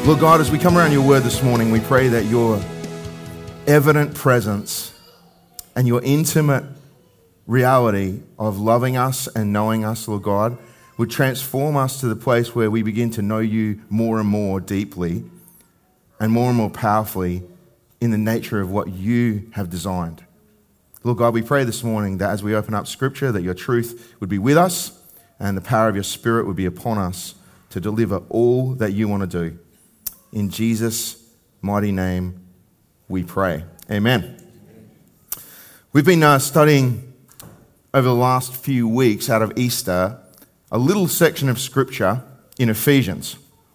Lord God, as we come around your word this morning, we pray that your evident presence and your intimate reality of loving us and knowing us, Lord God, would transform us to the place where we begin to know you more and more deeply and more powerfully in the nature of what you have designed. Lord God, we pray this morning that as we open up Scripture, that your truth would be with us and the power of your Spirit would be upon us to deliver all that you want to do. In Jesus' mighty name we pray. Amen. We've been studying over the last few weeks out of Easter a little section of Scripture in Ephesians.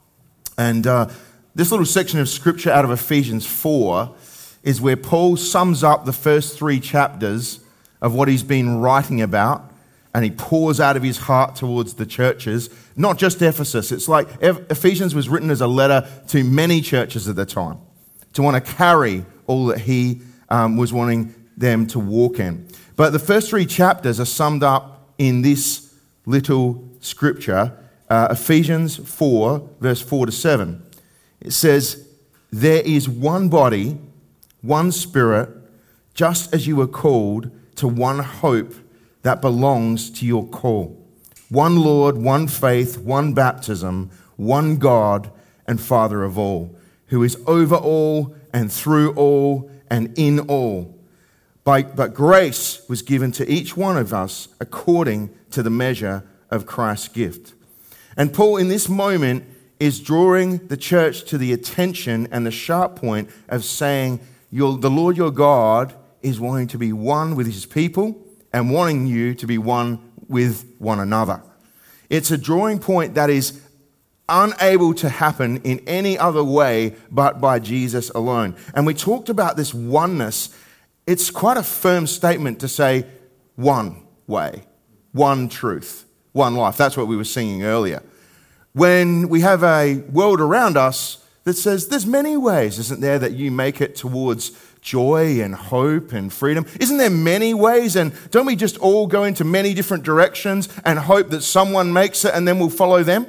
And this little section of Scripture out of Ephesians 4 is where Paul sums up the first 3 chapters of what he's been writing about, and he pours out of his heart towards the churches, not just Ephesus. It's like Ephesians was written as a letter to many churches at the time, to want to carry all that he was wanting them to walk in. But the first 3 chapters are summed up in this little scripture, Ephesians 4, verse 4 to 7. It says, "There is one body, one Spirit, just as you were called to one hope that belongs to your call. One Lord, one faith, one baptism, one God and Father of all, who is over all and through all and in all. But grace was given to each one of us according to the measure of Christ's gift." And Paul, in this moment, is drawing the church to the attention and the sharp point of saying, the Lord your God is wanting to be one with his people and wanting you to be one with one another. It's a drawing point that is unable to happen in any other way but by Jesus alone. And we talked about this oneness. It's quite a firm statement to say one way, one truth, one life. That's what we were singing earlier. When we have a world around us that says there's many ways, isn't there, that you make it towards joy and hope and freedom? Isn't there many ways? And don't we just all go into many different directions and hope that someone makes it and then we'll follow them?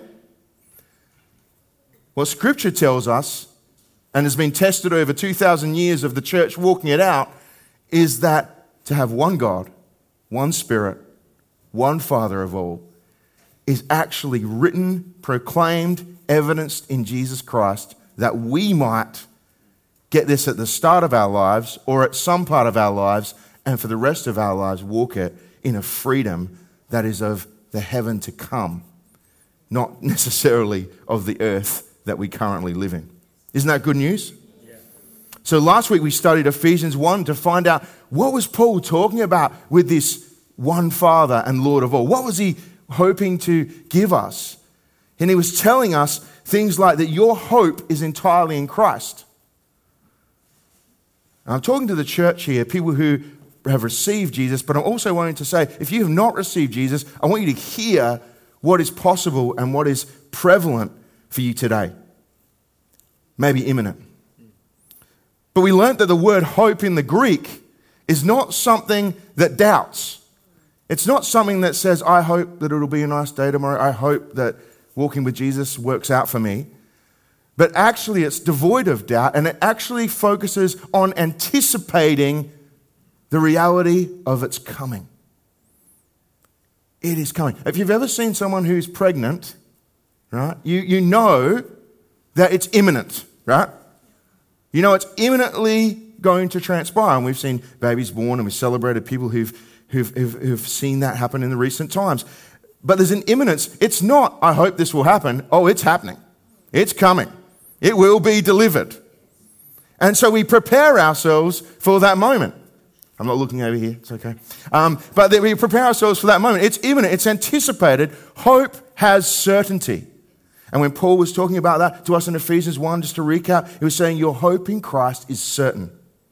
Well, Scripture tells us, and has been tested over 2,000 years of the church walking it out, is that to have one God, one Spirit, one Father of all, is actually written, proclaimed, evidenced in Jesus Christ, that we might get this at the start of our lives or at some part of our lives, and for the rest of our lives walk it in a freedom that is of the heaven to come, not necessarily of the earth that we currently live in. Isn't that good news? Yeah. So last week we studied Ephesians 1 to find out what was Paul talking about with this one Father and Lord of all. What was he hoping to give us? And he was telling us things like that your hope is entirely in Christ. And I'm talking to the church here, people who have received Jesus, but I'm also wanting to say, if you have not received Jesus, I want you to hear what is possible and what is prevalent for you today. Maybe imminent. But we learnt that the word hope in the Greek is not something that doubts. It's not something that says, I hope that it'll be a nice day tomorrow. I hope that walking with Jesus works out for me. But actually it's devoid of doubt, and it actually focuses on anticipating the reality of its coming. It is coming. If you've ever seen someone who's pregnant, right, you know that it's imminent, right? You know it's imminently going to transpire. And we've seen babies born, and we've celebrated people who've seen that happen in the recent times. But there's an imminence. It's not, I hope this will happen. Oh, it's happening. It's coming. It will be delivered. And so we prepare ourselves for that moment. I'm not looking over here. It's okay. But that we prepare ourselves for that moment. It's imminent. It's anticipated. Hope has certainty. And when Paul was talking about that to us in Ephesians 1, just to recap, he was saying your hope in Christ is certain.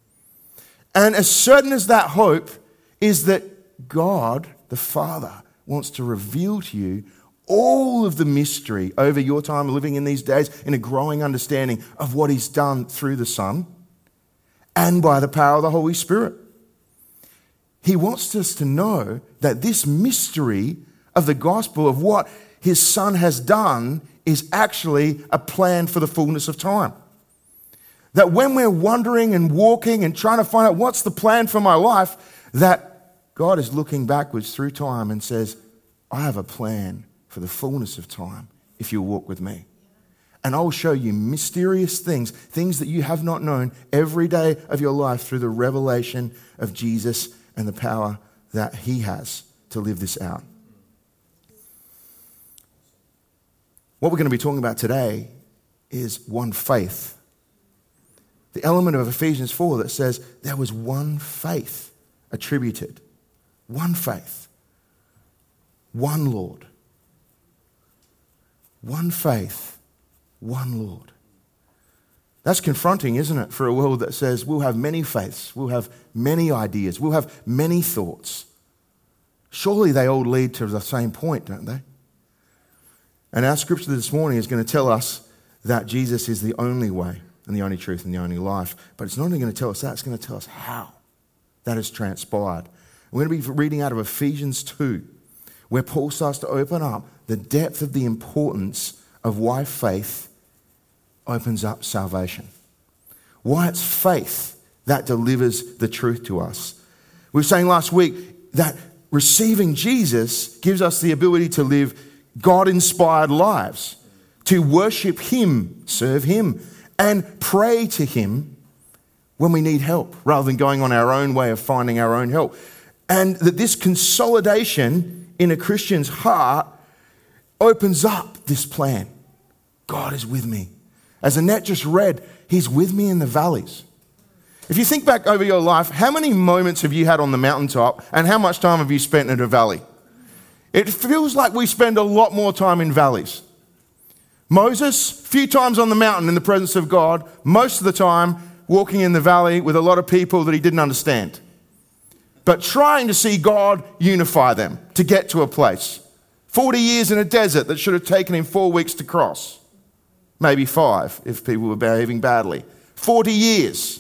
And as certain as that hope is that God, the Father, wants to reveal to you all of the mystery over your time living in these days in a growing understanding of what he's done through the Son and by the power of the Holy Spirit. He wants us to know that this mystery of the gospel of what his Son has done is actually a plan for the fullness of time. That when we're wandering and walking and trying to find out what's the plan for my life, that God is looking backwards through time and says, I have a plan for the fullness of time if you'll walk with me. And I'll show you mysterious things, things that you have not known every day of your life through the revelation of Jesus and the power that he has to live this out. What we're going to be talking about today is one faith. The element of Ephesians 4 that says there was one faith attributed. One faith. One Lord. One faith. One Lord. That's confronting, isn't it, for a world that says we'll have many faiths, we'll have many ideas, we'll have many thoughts. Surely they all lead to the same point, don't they? And our scripture this morning is going to tell us that Jesus is the only way and the only truth and the only life. But it's not only going to tell us that, it's going to tell us how that has transpired. We're going to be reading out of Ephesians 2, where Paul starts to open up the depth of the importance of why faith opens up salvation. Why it's faith that delivers the truth to us. We were saying last week that receiving Jesus gives us the ability to live God-inspired lives, to worship him, serve him, and pray to him when we need help, rather than going on our own way of finding our own help. And that this consolidation in a Christian's heart opens up this plan. God is with me. As Annette just read, he's with me in the valleys. If you think back over your life, how many moments have you had on the mountaintop and how much time have you spent in a valley? It feels like we spend a lot more time in valleys. Moses, a few times on the mountain in the presence of God, most of the time walking in the valley with a lot of people that he didn't understand, but trying to see God unify them to get to a place. 40 years in a desert that should have taken him 4 weeks to cross. Maybe 5 if people were behaving badly. 40 years.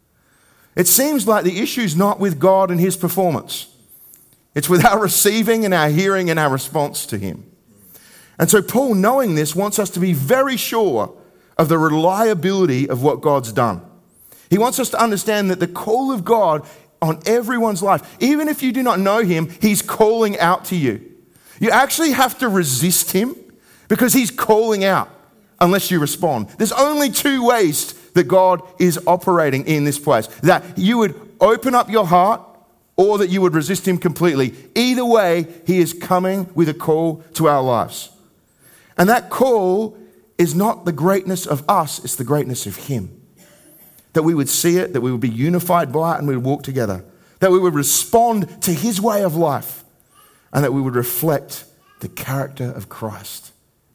It seems like the issue's not with God and his performance. It's with our receiving and our hearing and our response to him. And so Paul, knowing this, wants us to be very sure of the reliability of what God's done. He wants us to understand that the call of God on everyone's life, even if you do not know him, he's calling out to you. You actually have to resist him because he's calling out unless you respond. There's only 2 ways that God is operating in this place. That you would open up your heart or that you would resist him completely. Either way, he is coming with a call to our lives. And that call is not the greatness of us, it's the greatness of him. That we would see it, that we would be unified by it and we would walk together. That we would respond to his way of life and that we would reflect the character of Christ.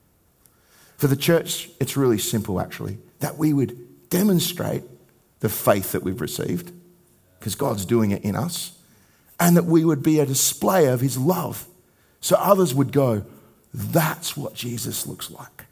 For the church, it's really simple actually, that we would demonstrate the faith that we've received because God's doing it in us, and that we would be a display of his love so others would go, that's what Jesus looks like.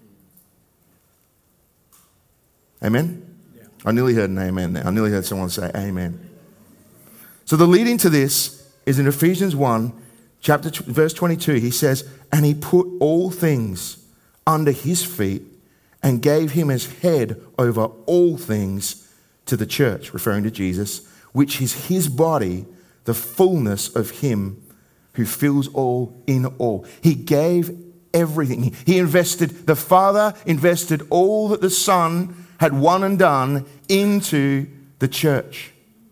Amen? Yeah. I nearly heard an amen there. I nearly heard someone say amen. So the lead into this is in Ephesians 1, verse 22. He says, and he put all things under his feet and gave him as head over all things to the church, referring to Jesus, which is his body, the fullness of him who fills all in all. He gave everything. He invested, the Father invested all that the Son had won and done into the church.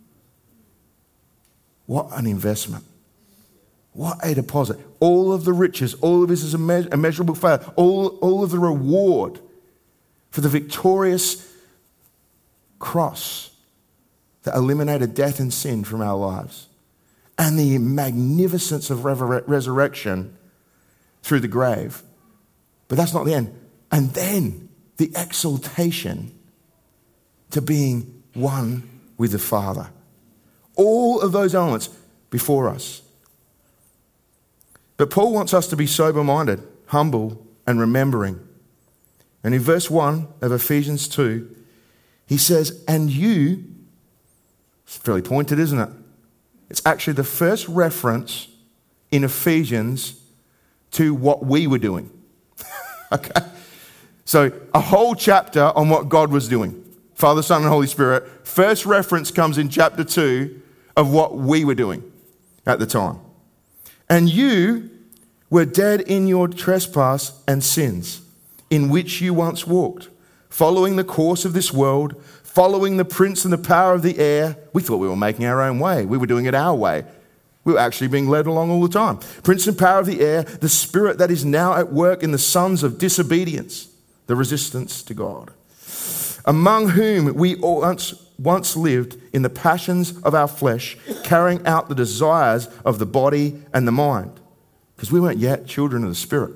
What an investment. What a deposit. All of the riches, all of his immeasurable favor, all of the reward for the victorious cross that eliminated death and sin from our lives. And the magnificence of resurrection through the grave. But that's not the end. And then the exaltation to being one with the Father. All of those elements before us. But Paul wants us to be sober-minded, humble, and remembering. And in verse 1 of Ephesians 2, he says, and you, it's fairly pointed, isn't it? It's actually the first reference in Ephesians to what we were doing. Okay? So a whole chapter on what God was doing. Father, Son, and Holy Spirit. First reference comes in chapter 2 of what we were doing at the time. And you were dead in your trespass and sins, in which you once walked, following the course of this world, following the prince and the power of the air. We thought we were making our own way. We were doing it our way. We were actually being led along all the time. Prince and power of the air, the spirit that is now at work in the sons of disobedience, the resistance to God, among whom we once lived in the passions of our flesh, carrying out the desires of the body and the mind, because we weren't yet children of the Spirit.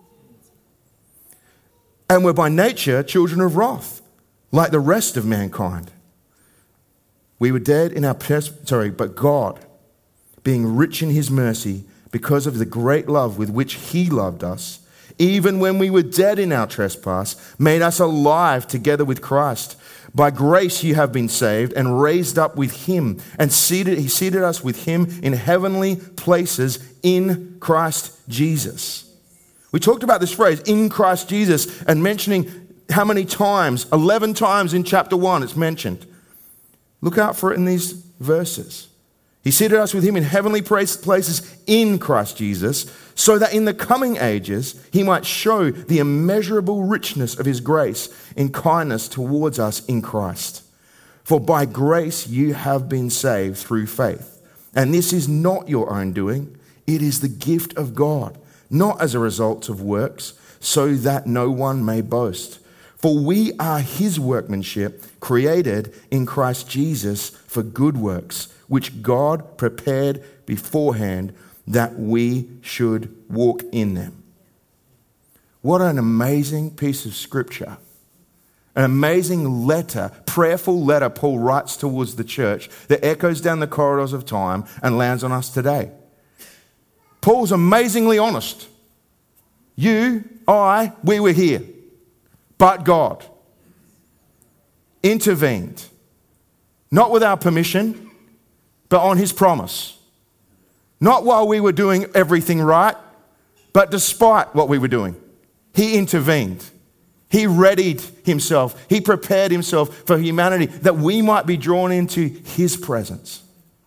And we're by nature children of wrath, like the rest of mankind. We were dead in our but God, being rich in his mercy, because of the great love with which he loved us, even when we were dead in our trespass, made us alive together with Christ. By grace you have been saved and raised up with him, and he seated us with him in heavenly places in Christ Jesus. We talked about this phrase, in Christ Jesus, and mentioning how many times, 11 times in chapter 1 it's mentioned. Look out for it in these verses. He seated us with him in heavenly places in Christ Jesus, so that in the coming ages he might show the immeasurable richness of his grace in kindness towards us in Christ. For by grace you have been saved through faith. And this is not your own doing, it is the gift of God, not as a result of works, so that no one may boast. For we are his workmanship, created in Christ Jesus for good works, which God prepared beforehand that we should walk in them. What an amazing piece of scripture. An amazing letter, prayerful letter Paul writes towards the church that echoes down the corridors of time and lands on us today. Paul's amazingly honest. You, I, we were here. But God intervened. Not with our permission, but on his promise. Not while we were doing everything right, but despite what we were doing. He intervened. He readied himself. He prepared himself for humanity that we might be drawn into his presence.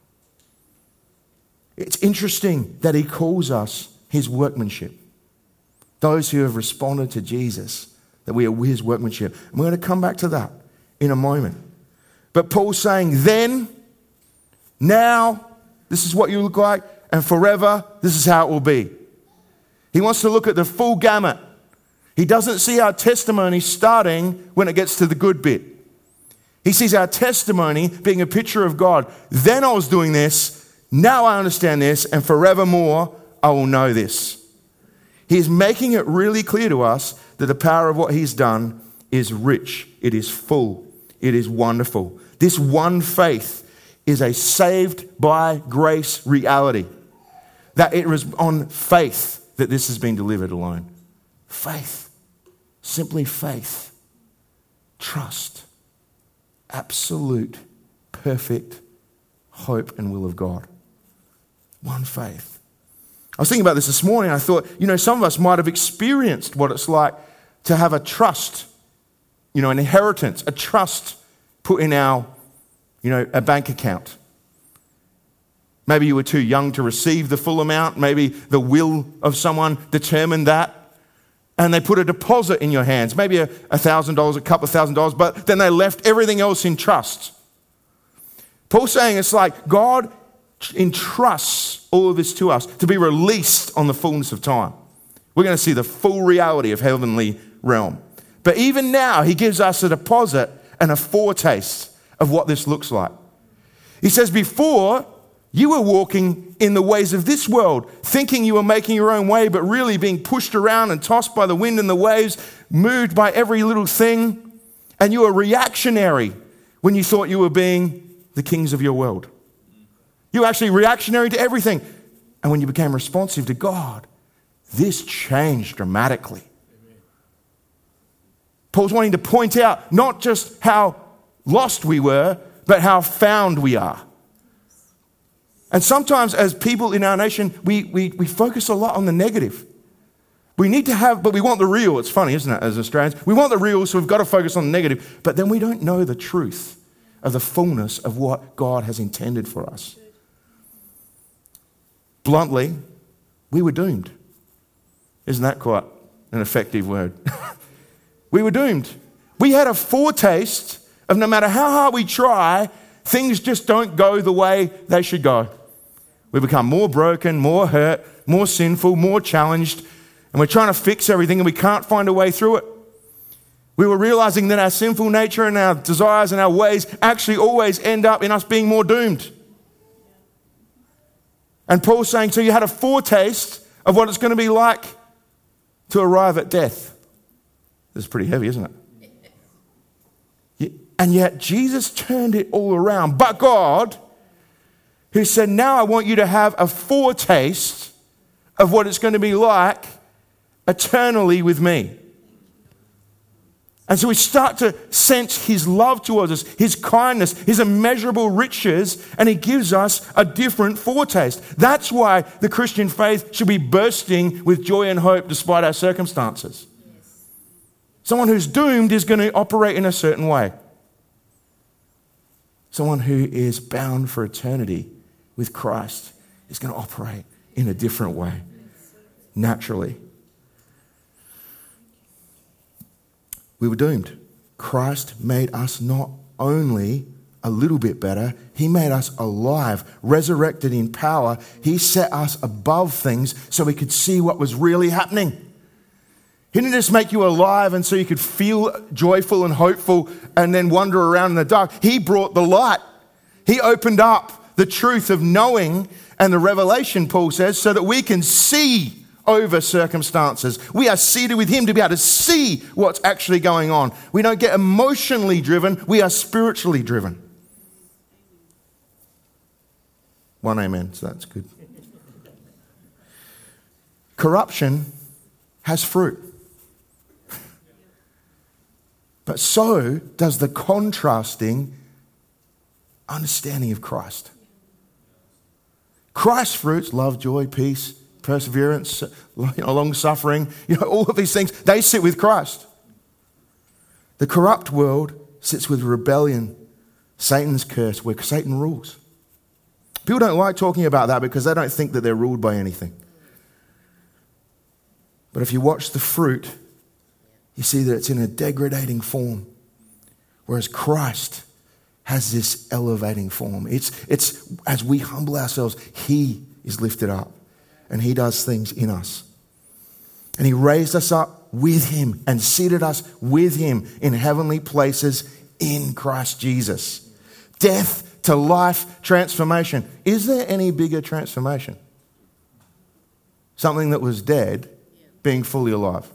It's interesting that he calls us his workmanship. Those who have responded to Jesus, that we are his workmanship. And we're going to come back to that in a moment. But Paul's saying, then, now, this is what you look like, and forever, this is how it will be. He wants to look at the full gamut. He doesn't see our testimony starting when it gets to the good bit. He sees our testimony being a picture of God. Then I was doing this, now I understand this, and forevermore I will know this. He's making it really clear to us that the power of what he's done is rich, it is full, it is wonderful. This one faith is a saved by grace reality. That it was on faith that this has been delivered alone. Faith. Simply faith. Trust. Absolute, perfect hope and will of God. One faith. I was thinking about this morning. I thought, some of us might have experienced what it's like to have a trust, an inheritance, a trust put in our, a bank account. Maybe you were too young to receive the full amount. Maybe the will of someone determined that. And they put a deposit in your hands, maybe $1,000, a couple of $1,000, but then they left everything else in trust. Paul's saying it's like God entrusts all of this to us to be released on the fullness of time. We're going to see the full reality of heavenly realm. But even now, he gives us a deposit and a foretaste of what this looks like. He says, before, you were walking in the ways of this world, thinking you were making your own way, but really being pushed around and tossed by the wind and the waves, moved by every little thing. And you were reactionary when you thought you were being the kings of your world. You were actually reactionary to everything. And when you became responsive to God, this changed dramatically. Paul's wanting to point out not just how lost we were, but how found we are. And sometimes as people in our nation, we focus a lot on the negative. We need to have, but we want the real. It's funny, isn't it, as Australians? We want the real, so we've got to focus on the negative. But then we don't know the truth of the fullness of what God has intended for us. Bluntly, we were doomed. Isn't that quite an effective word? We were doomed. We had a foretaste of no matter how hard we try, things just don't go the way they should go. We become more broken, more hurt, more sinful, more challenged, and we're trying to fix everything and we can't find a way through it. We were realizing that our sinful nature and our desires and our ways actually always end up in us being more doomed. And Paul's saying, so you had a foretaste of what it's going to be like to arrive at death. This is pretty heavy, isn't it? And yet Jesus turned it all around. But God, who said, now I want you to have a foretaste of what it's going to be like eternally with me. And so we start to sense his love towards us, his kindness, his immeasurable riches, and he gives us a different foretaste. That's why the Christian faith should be bursting with joy and hope despite our circumstances. Yes. Someone who's doomed is going to operate in a certain way. Someone who is bound for eternity with Christ is going to operate in a different way, naturally. We were doomed. Christ made us not only a little bit better, he made us alive, resurrected in power. He set us above things so we could see what was really happening. He didn't just make you alive and so you could feel joyful and hopeful and then wander around in the dark. He brought the light. He opened up the truth of knowing and the revelation, Paul says, so that we can see over circumstances. We are seated with him to be able to see what's actually going on. We don't get emotionally driven, we are spiritually driven. One amen, so that's good. Corruption has fruit. But so does the contrasting understanding of Christ. Christ's fruits, love, joy, peace, perseverance, long suffering, all of these things, they sit with Christ. The corrupt world sits with rebellion, Satan's curse, where Satan rules. People don't like talking about that because they don't think that they're ruled by anything. But if you watch the fruit, you see that it's in a degrading form, whereas Christ has this elevating form. It's as we humble ourselves, he is lifted up. And he does things in us. And he raised us up with him and seated us with him in heavenly places in Christ Jesus. Death to life transformation. Is there any bigger transformation? Something that was dead being fully alive.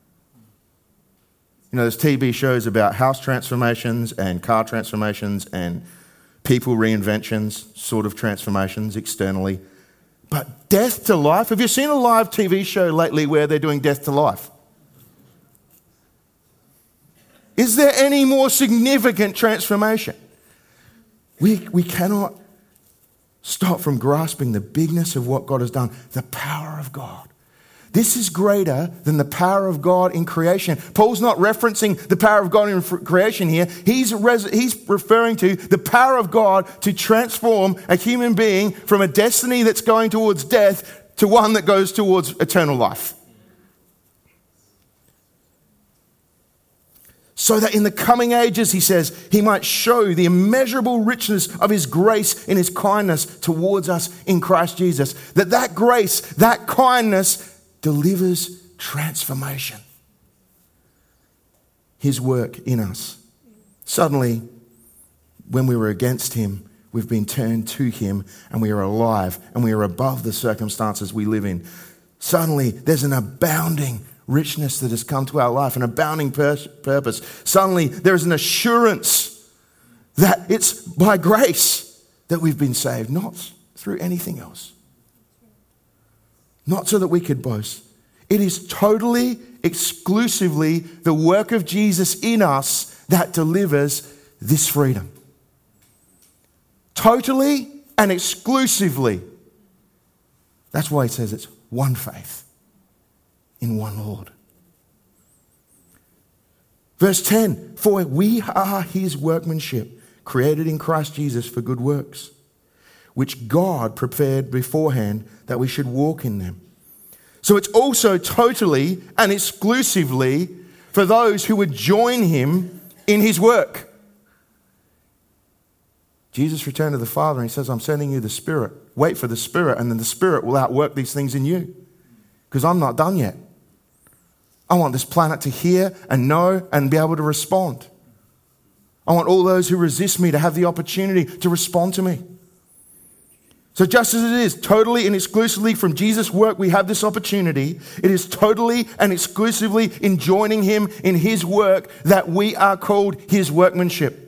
There's TV shows about house transformations and car transformations and people reinventions, sort of transformations externally. But death to life, have you seen a live TV show lately where they're doing death to life? Is there any more significant transformation? We cannot stop from grasping the bigness of what God has done, the power of God. This is greater than the power of God in creation. Paul's not referencing the power of God in creation here. He's referring to the power of God to transform a human being from a destiny that's going towards death to one that goes towards eternal life. So that in the coming ages, he says, he might show the immeasurable richness of his grace in his kindness towards us in Christ Jesus. That grace, that kindness delivers transformation. His work in us. Suddenly, when we were against him, we've been turned to him and we are alive and we are above the circumstances we live in. Suddenly, there's an abounding richness that has come to our life, an abounding purpose. Suddenly, there is an assurance that it's by grace that we've been saved, not through anything else. Not so that we could boast. It is totally, exclusively the work of Jesus in us that delivers this freedom. Totally and exclusively. That's why he says it's one faith. in one Lord. Verse 10, for we are his workmanship, created in Christ Jesus for good works, which God prepared beforehand that we should walk in them. So it's also totally and exclusively for those who would join him in his work. Jesus returned to the Father and he says, I'm sending you the Spirit. Wait for the Spirit, and then the Spirit will outwork these things in you, because I'm not done yet. I want this planet to hear and know and be able to respond. I want all those who resist me to have the opportunity to respond to me. So just as it is totally and exclusively from Jesus' work we have this opportunity, it is totally and exclusively in joining him in his work that we are called his workmanship.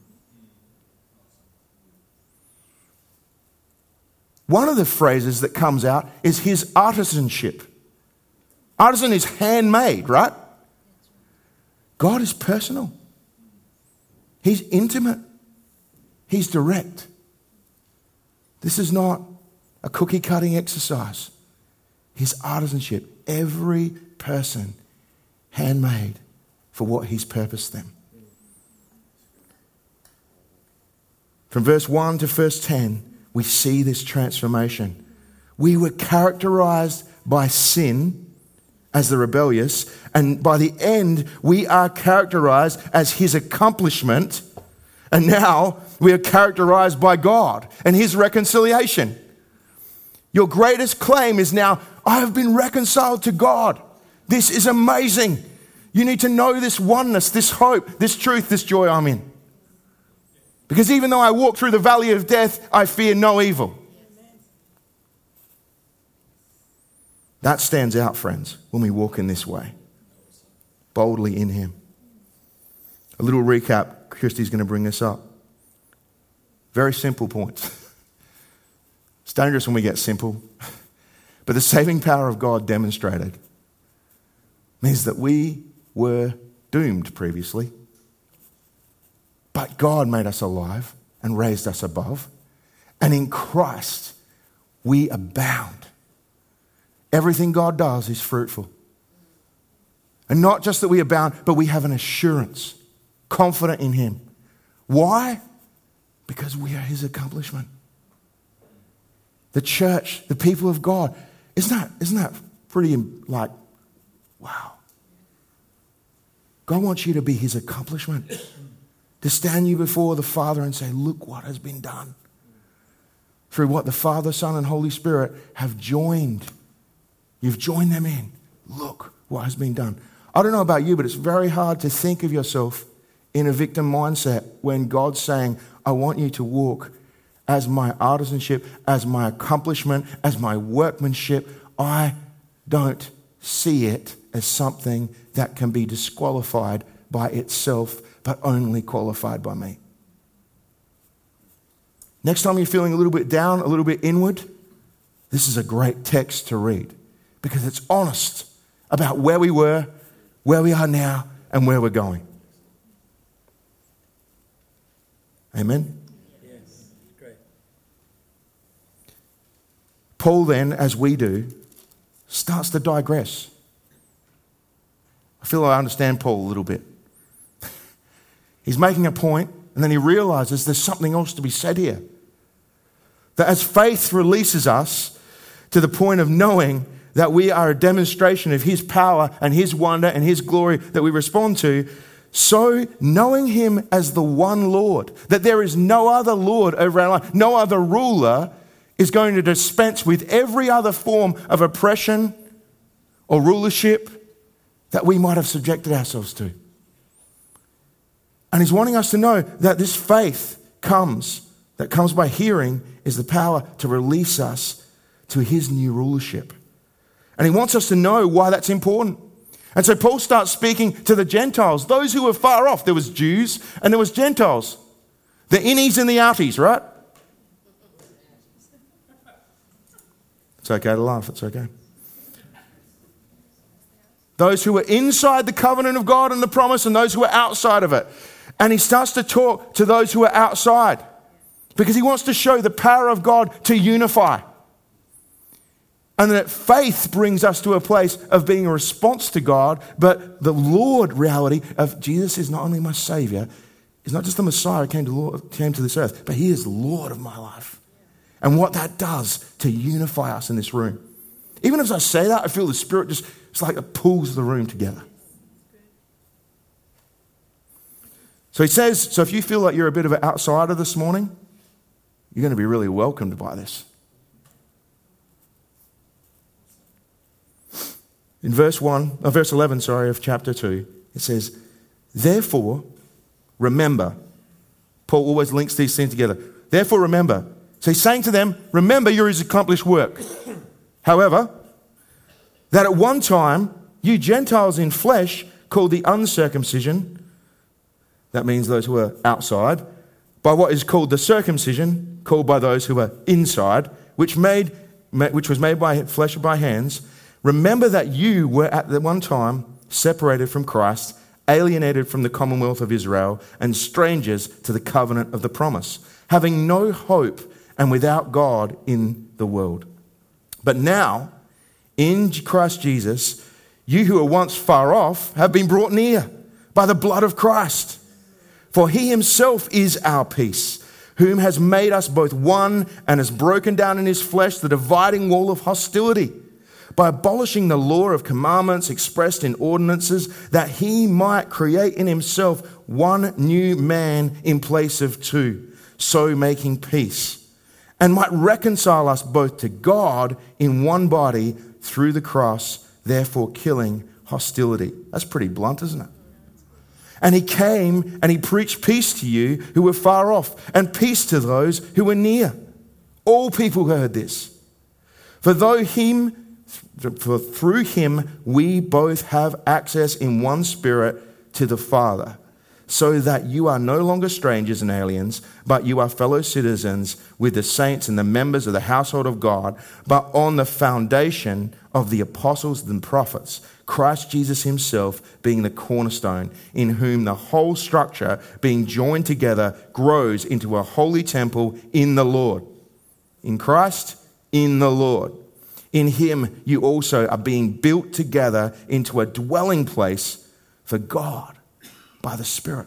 One of the phrases that comes out is his artisanship. Artisan is handmade, right? God is personal. He's intimate. He's direct. This is not a cookie cutting exercise. His artisanship, every person handmade for what he's purposed them. From verse 1 to verse 10, we see this transformation. We were characterized by sin as the rebellious, and by the end, we are characterized as his accomplishment, and now we are characterized by God and his reconciliation. Your greatest claim is now, I have been reconciled to God. This is amazing. You need to know this oneness, this hope, this truth, this joy I'm in. Because even though I walk through the valley of death, I fear no evil. That stands out, friends, when we walk in this way, boldly in him. A little recap, Christy's going to bring this up. Very simple points. It's dangerous when we get simple. But the saving power of God demonstrated means that we were doomed previously, but God made us alive and raised us above. And in Christ, we abound. Everything God does is fruitful. And not just that we abound, but we have an assurance, confident in him. Why? Because we are his accomplishment. The church, the people of God, isn't that pretty like, wow. God wants you to be his accomplishment. To stand you before the Father and say, look what has been done. Through what the Father, Son, and Holy Spirit have joined. You've joined them in. Look what has been done. I don't know about you, but it's very hard to think of yourself in a victim mindset when God's saying, I want you to walk as my artisanship, as my accomplishment, as my workmanship. I don't see it as something that can be disqualified by itself, but only qualified by me. Next time you're feeling a little bit down, a little bit inward, this is a great text to read because it's honest about where we were, where we are now, and where we're going. Amen? Yes, great. Paul then, as we do, starts to digress. I feel I understand Paul a little bit. He's making a point, and then he realizes there's something else to be said here. That as faith releases us to the point of knowing that we are a demonstration of his power and his wonder and his glory that we respond to, so knowing him as the one Lord, that there is no other Lord over our life, no other ruler is going to dispense with every other form of oppression or rulership that we might have subjected ourselves to. And he's wanting us to know that this faith that comes by hearing, is the power to release us to his new rulership. And he wants us to know why that's important. And so Paul starts speaking to the Gentiles, those who were far off. There was Jews and there was Gentiles. The innies and the outies, right? It's okay to laugh, it's okay. Those who were inside the covenant of God and the promise, and those who were outside of it. And he starts to talk to those who are outside because he wants to show the power of God to unify. And that faith brings us to a place of being a response to God, but the Lord reality of Jesus is not only my Savior, he's not just the Messiah who came to this earth, but he is Lord of my life. And what that does to unify us in this room. Even as I say that, I feel the Spirit it's like it pulls the room together. So he says, so if you feel like you're a bit of an outsider this morning, you're going to be really welcomed by this. In verse 11 of chapter 2, it says, therefore, remember. Paul always links these things together. Therefore, remember. So he's saying to them, remember your accomplished work. However, that at one time, you Gentiles in flesh, called the uncircumcision, that means those who are outside, by what is called the circumcision, called by those who are inside, which was made by flesh and by hands. Remember that you were at the one time separated from Christ, alienated from the commonwealth of Israel, and strangers to the covenant of the promise, having no hope and without God in the world. But now, in Christ Jesus, you who were once far off have been brought near by the blood of Christ. For he himself is our peace, whom has made us both one and has broken down in his flesh the dividing wall of hostility, by abolishing the law of commandments expressed in ordinances, that he might create in himself one new man in place of two, so making peace, and might reconcile us both to God in one body through the cross, therefore killing hostility. That's pretty blunt, isn't it? And he came and he preached peace to you who were far off, and peace to those who were near. All people heard this. For through him we both have access in one Spirit to the Father, so that you are no longer strangers and aliens, but you are fellow citizens with the saints and the members of the household of God, but on the foundation of the apostles and prophets, Christ Jesus himself being the cornerstone, in whom the whole structure being joined together grows into a holy temple in the Lord. In Christ, in the Lord. In him you also are being built together into a dwelling place for God by the Spirit.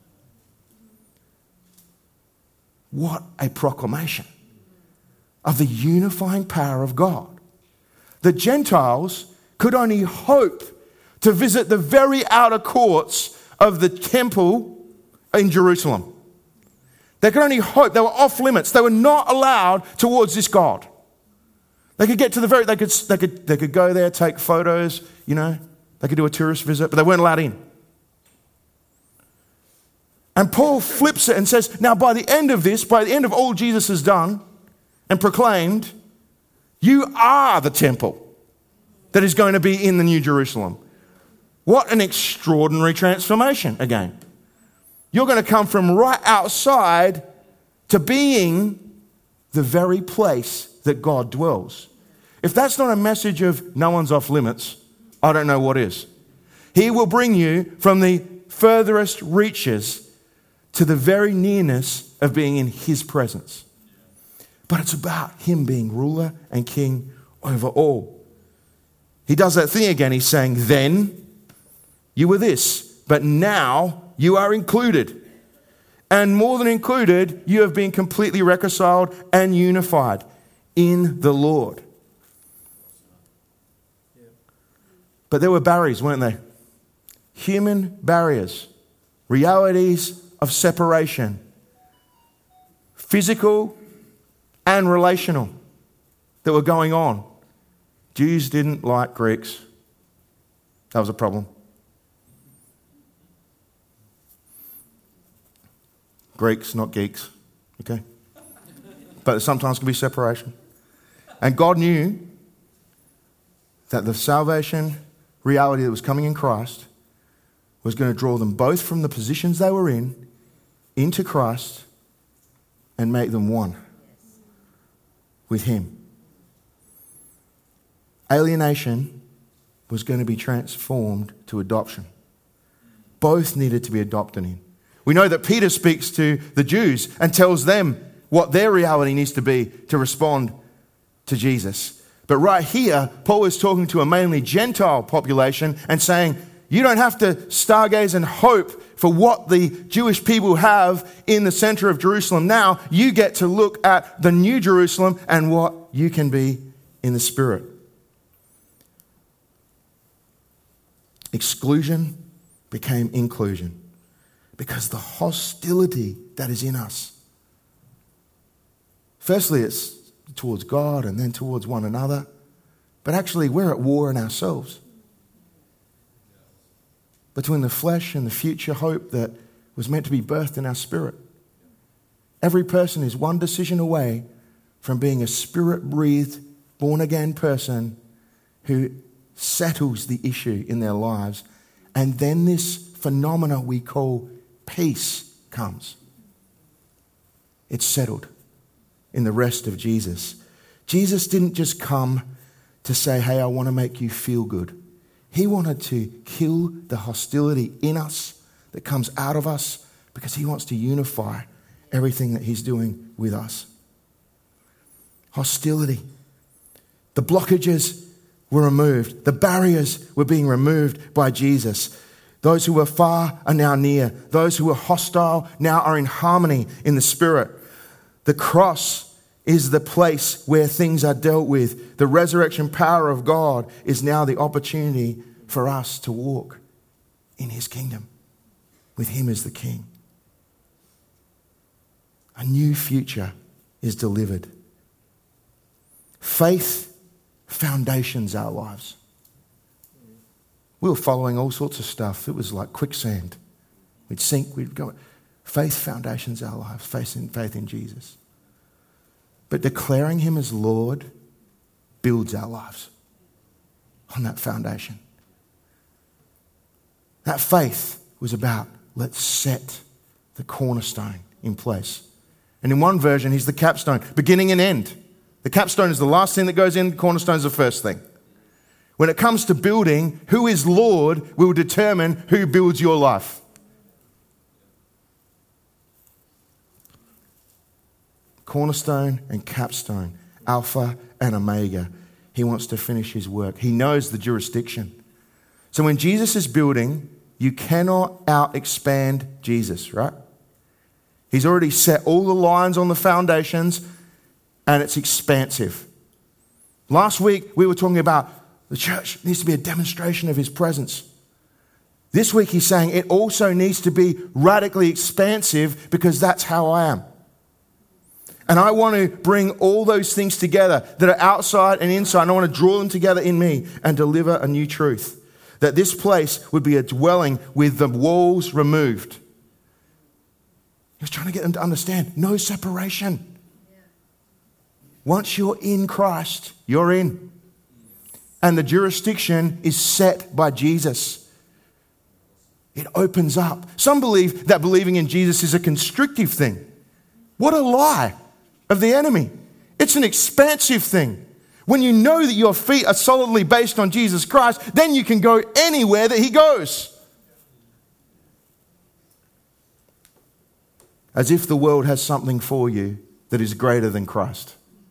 What a proclamation of the unifying power of God. The Gentiles could only hope to visit the very outer courts of the temple in Jerusalem. They could only hope. They were off limits. They were not allowed towards this God. They could get to the they could go there, take photos, they could do a tourist visit, but they weren't allowed in. And Paul flips it and says, now by the end of all Jesus has done and proclaimed, you are the temple that is going to be in the New Jerusalem. What an extraordinary transformation again. You're going to come from right outside to being the very place that God dwells. If that's not a message of no one's off limits, I don't know what is. He will bring you from the furthest reaches to the very nearness of being in his presence. But it's about him being ruler and king over all. He does that thing again. He's saying, then you were this, but now you are included. And more than included, you have been completely reconciled and unified in the Lord. But there were barriers, weren't there? Human barriers, realities of separation, physical and relational, that were going on. Jews didn't like Greeks. That was a problem. Greeks, not geeks, okay? But there sometimes can be separation. And God knew that the salvation reality that was coming in Christ was going to draw them both from the positions they were in into Christ and make them one with him. Alienation was going to be transformed to adoption. Both needed to be adopted in. We know that Peter speaks to the Jews and tells them what their reality needs to be to respond to Jesus. But right here, Paul is talking to a mainly Gentile population and saying, you don't have to stargaze and hope for what the Jewish people have in the center of Jerusalem now. You get to look at the new Jerusalem and what you can be in the Spirit. Exclusion became inclusion because the hostility that is in us. Firstly, it's towards God and then towards one another. But actually, we're at war in ourselves. Between the flesh and the future hope that was meant to be birthed in our spirit. Every person is one decision away from being a spirit-breathed, born-again person who settles the issue in their lives. And then this phenomena we call peace comes. It's settled in the rest of Jesus. Jesus didn't just come to say, hey, I want to make you feel good. He wanted to kill the hostility in us that comes out of us because he wants to unify everything that he's doing with us. Hostility. The blockages were removed. The barriers were being removed by Jesus. Those who were far are now near. Those who were hostile now are in harmony in the Spirit. The cross is the place where things are dealt with. The resurrection power of God is now the opportunity for us to walk in his kingdom with him as the King. A new future is delivered. Faith foundations our lives. We were following all sorts of stuff. It was like quicksand. We'd sink, we'd go. Faith foundations our lives. Faith in Jesus. But declaring him as Lord builds our lives on that foundation. That faith was about, let's set the cornerstone in place. And in one version, he's the capstone, beginning and end. The capstone is the last thing that goes in, the cornerstone is the first thing. When it comes to building, who is Lord will determine who builds your life. Cornerstone and capstone, Alpha and Omega. He wants to finish his work. He knows the jurisdiction. So when Jesus is building, you cannot out-expand Jesus, right? He's already set all the lines on the foundations and it's expansive. Last week, we were talking about the church needs to be a demonstration of his presence. This week, he's saying it also needs to be radically expansive because that's how I am. And I want to bring all those things together that are outside and inside. And I want to draw them together in me and deliver a new truth. That this place would be a dwelling with the walls removed. He was trying to get them to understand, no separation. Once you're in Christ, you're in. And the jurisdiction is set by Jesus. It opens up. Some believe that believing in Jesus is a constrictive thing. What a lie of the enemy. It's an expansive thing. When you know that your feet are solidly based on Jesus Christ, then you can go anywhere that he goes. As if the world has something for you that is greater than Christ.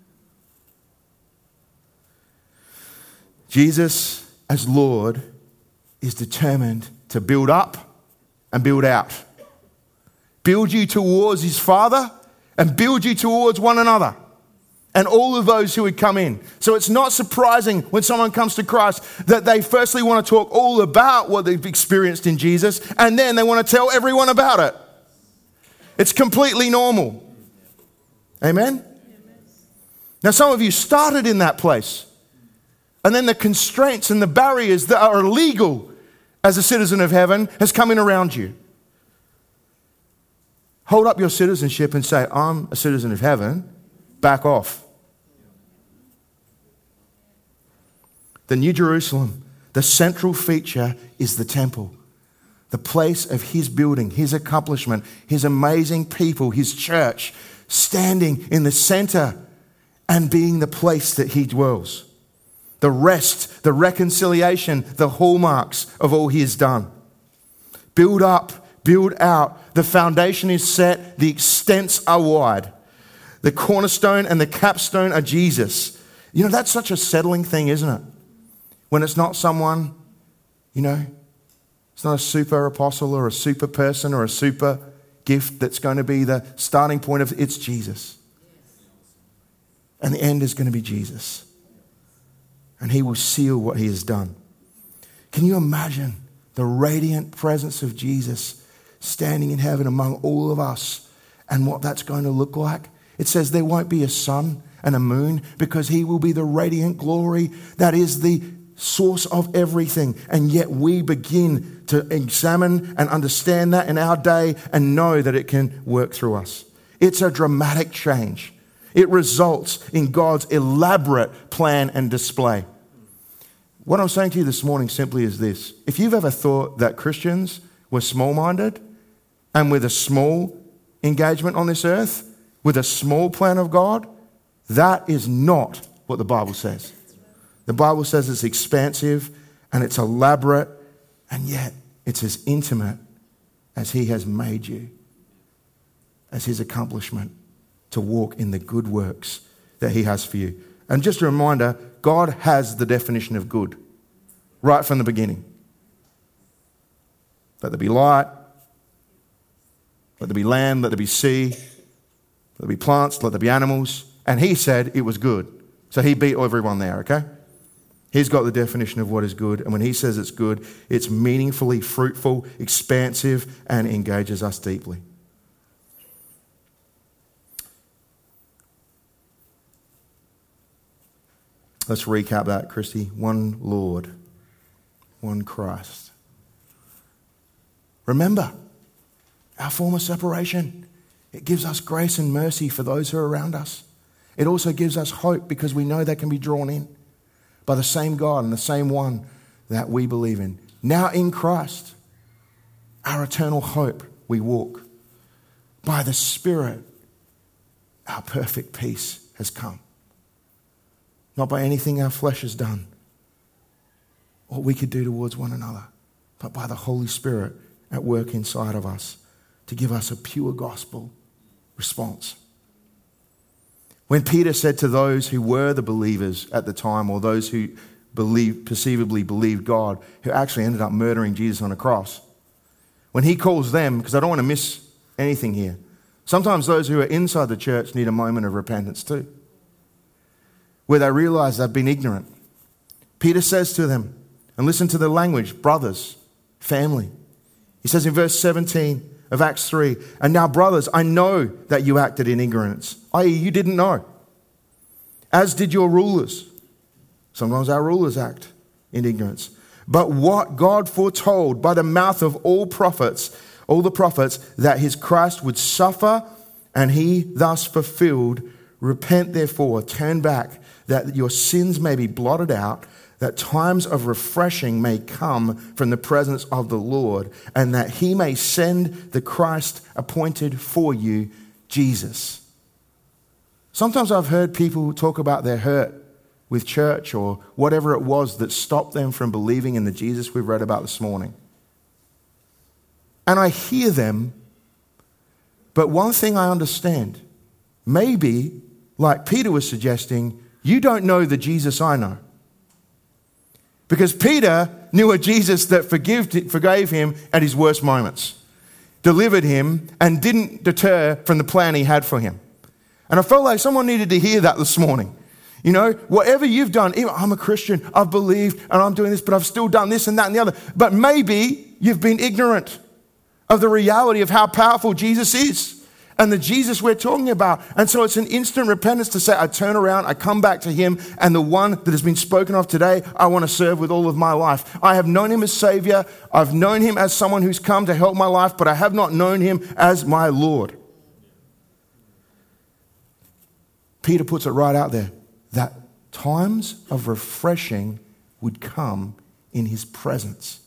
Jesus, as Lord, is determined to build up and build out. Build you towards his Father and build you towards one another and all of those who would come in. So it's not surprising when someone comes to Christ that they firstly want to talk all about what they've experienced in Jesus and then they want to tell everyone about it. It's completely normal. Amen? Now some of you started in that place. And then the constraints and the barriers that are illegal as a citizen of heaven has come in around you. Hold up your citizenship and say, I'm a citizen of heaven. Back off. The New Jerusalem, the central feature is the temple. The place of his building, his accomplishment, his amazing people, his church, standing in the center and being the place that he dwells. The rest, the reconciliation, the hallmarks of all he has done. Build up, build out. The foundation is set. The extents are wide. The cornerstone and the capstone are Jesus. You know, that's such a settling thing, isn't it? When it's not someone, you know, it's not a super apostle or a super person or a super gift that's going to be the starting point of it's Jesus. And the end is going to be Jesus. And he will seal what he has done. Can you imagine the radiant presence of Jesus standing in heaven among all of us and what that's going to look like? It says there won't be a sun and a moon because he will be the radiant glory that is the source of everything. And yet we begin to examine and understand that in our day and know that it can work through us. It's a dramatic change. It results in God's elaborate plan and display. What I'm saying to you this morning simply is this. If you've ever thought that Christians were small-minded and with a small engagement on this earth, with a small plan of God, that is not what the Bible says. The Bible says it's expansive and it's elaborate, and yet it's as intimate as he has made you, as his accomplishment to walk in the good works that he has for you. And just a reminder, God has the definition of good right from the beginning. Let there be light, let there be land, let there be sea, let there be plants, let there be animals. And he said it was good. So he beat everyone there, okay? He's got the definition of what is good. And when he says it's good, it's meaningfully fruitful, expansive, and engages us deeply. Let's recap that, Christy. One Lord, one Christ. Remember our former separation. It gives us grace and mercy for those who are around us. It also gives us hope because we know they can be drawn in by the same God and the same one that we believe in. Now in Christ, our eternal hope, we walk. By the Spirit, our perfect peace has come. Not by anything our flesh has done, what we could do towards one another, but by the Holy Spirit at work inside of us to give us a pure gospel response. When Peter said to those who were the believers at the time, or those who perceivably believed God, who actually ended up murdering Jesus on a cross, when he calls them, because I don't want to miss anything here, sometimes those who are inside the church need a moment of repentance too, where they realize they've been ignorant. Peter says to them, and listen to the language, brothers, family. He says in verse 17 of Acts 3, and now brothers, I know that you acted in ignorance, i.e. you didn't know, as did your rulers. Sometimes our rulers act in ignorance. But what God foretold by the mouth of all the prophets, that his Christ would suffer, and he thus fulfilled. Repent therefore, turn back, that your sins may be blotted out, that times of refreshing may come from the presence of the Lord, and that he may send the Christ appointed for you, Jesus. Sometimes I've heard people talk about their hurt with church or whatever it was that stopped them from believing in the Jesus we've read about this morning. And I hear them, but one thing I understand, maybe, like Peter was suggesting, you don't know the Jesus I know. Because Peter knew a Jesus that forgave him at his worst moments, delivered him, and didn't deter from the plan he had for him. And I felt like someone needed to hear that this morning. You know, whatever you've done, I'm a Christian, I've believed, and I'm doing this, but I've still done this and that and the other. But maybe you've been ignorant of the reality of how powerful Jesus is and the Jesus we're talking about. And so it's an instant repentance to say, I turn around, I come back to him, and the one that has been spoken of today, I want to serve with all of my life. I have known him as Savior. I've known him as someone who's come to help my life, but I have not known him as my Lord. Peter puts it right out there, that times of refreshing would come in his presence.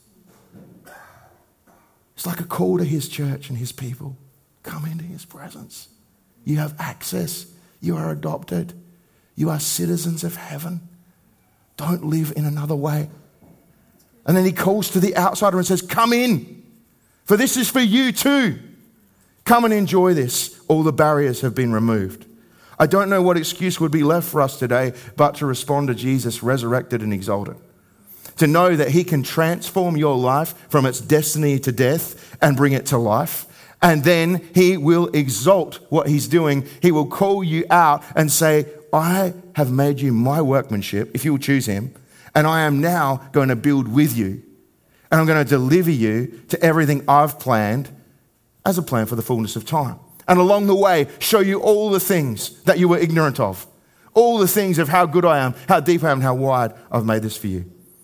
It's like a call to his church and his people. Come into his presence. You have access. You are adopted. You are citizens of heaven. Don't live in another way. And then he calls to the outsider and says, come in, for this is for you too. Come and enjoy this. All the barriers have been removed. I don't know what excuse would be left for us today but to respond to Jesus resurrected and exalted. To know that he can transform your life from its destiny to death and bring it to life. And then he will exalt what he's doing. He will call you out and say, I have made you my workmanship, if you will choose him, and I am now going to build with you. And I'm going to deliver you to everything I've planned as a plan for the fullness of time. And along the way, show you all the things that you were ignorant of. All the things of how good I am, how deep I am, and how wide I've made this for you.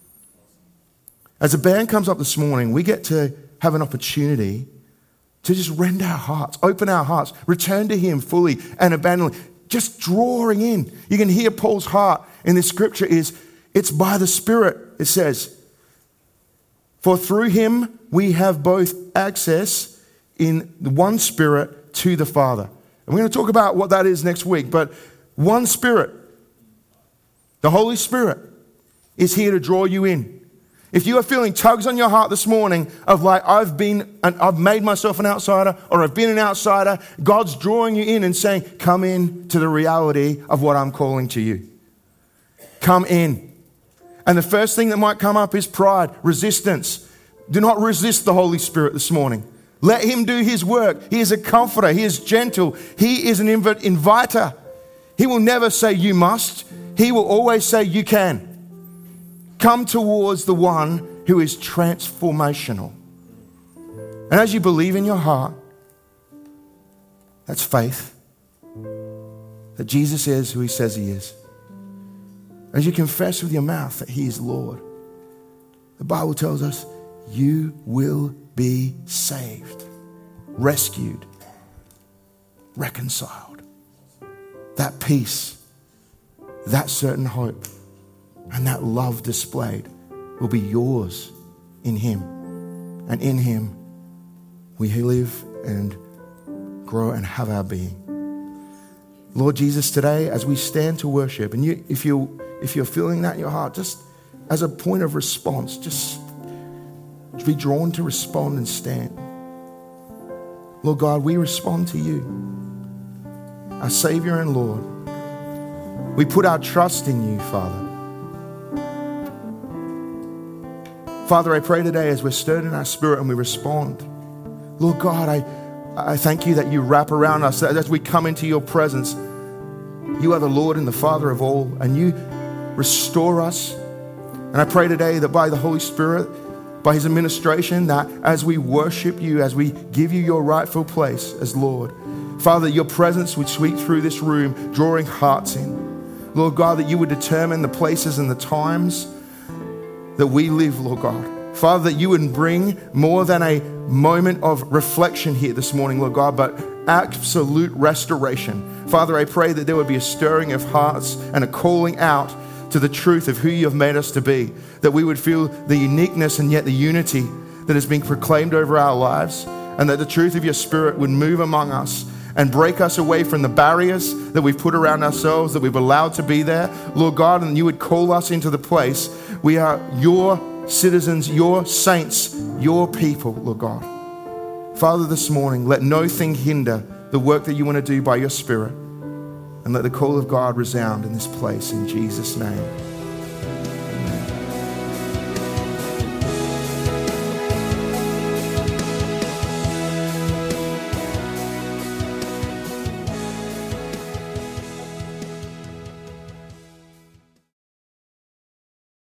As the band comes up this morning, we get to have an opportunity to just rend our hearts, open our hearts, return to him fully and abandonedly, just drawing in. You can hear Paul's heart in this scripture is, it's by the Spirit, it says. For through him we have both access in one Spirit to the Father. And we're going to talk about what that is next week, but one Spirit, the Holy Spirit, is here to draw you in. If you are feeling tugs on your heart this morning of like, I've made myself an outsider or I've been an outsider, God's drawing you in and saying, come in to the reality of what I'm calling to you. Come in. And the first thing that might come up is pride, resistance. Do not resist the Holy Spirit this morning. Let him do his work. He is a comforter. He is gentle. He is an inviter. He will never say you must. He will always say you can. Come towards the one who is transformational. And as you believe in your heart, that's faith, that Jesus is who he says he is. As you confess with your mouth that he is Lord, the Bible tells us you will be saved, rescued, reconciled. That peace, that certain hope, and that love displayed will be yours in him. And in him, we live and grow and have our being. Lord Jesus, today, as we stand to worship, and if you're feeling that in your heart, just as a point of response, just be drawn to respond and stand. Lord God, we respond to you, our Savior and Lord. We put our trust in you, Father. Father, I pray today as we're stirred in our spirit and we respond. Lord God, I thank you that you wrap around us, that as we come into your presence, you are the Lord and the Father of all, and you restore us. And I pray today that by the Holy Spirit, by his administration, that as we worship you, as we give you your rightful place as Lord, Father, your presence would sweep through this room, drawing hearts in. Lord God, that you would determine the places and the times that we live, Lord God. Father, that you would bring more than a moment of reflection here this morning, Lord God, but absolute restoration. Father, I pray that there would be a stirring of hearts and a calling out to the truth of who you have made us to be, that we would feel the uniqueness and yet the unity that has been proclaimed over our lives, and that the truth of your Spirit would move among us and break us away from the barriers that we've put around ourselves, that we've allowed to be there, Lord God, and you would call us into the place. We are your citizens, your saints, your people, Lord God. Father, this morning, let nothing hinder the work that you want to do by your Spirit, and let the call of God resound in this place in Jesus' name.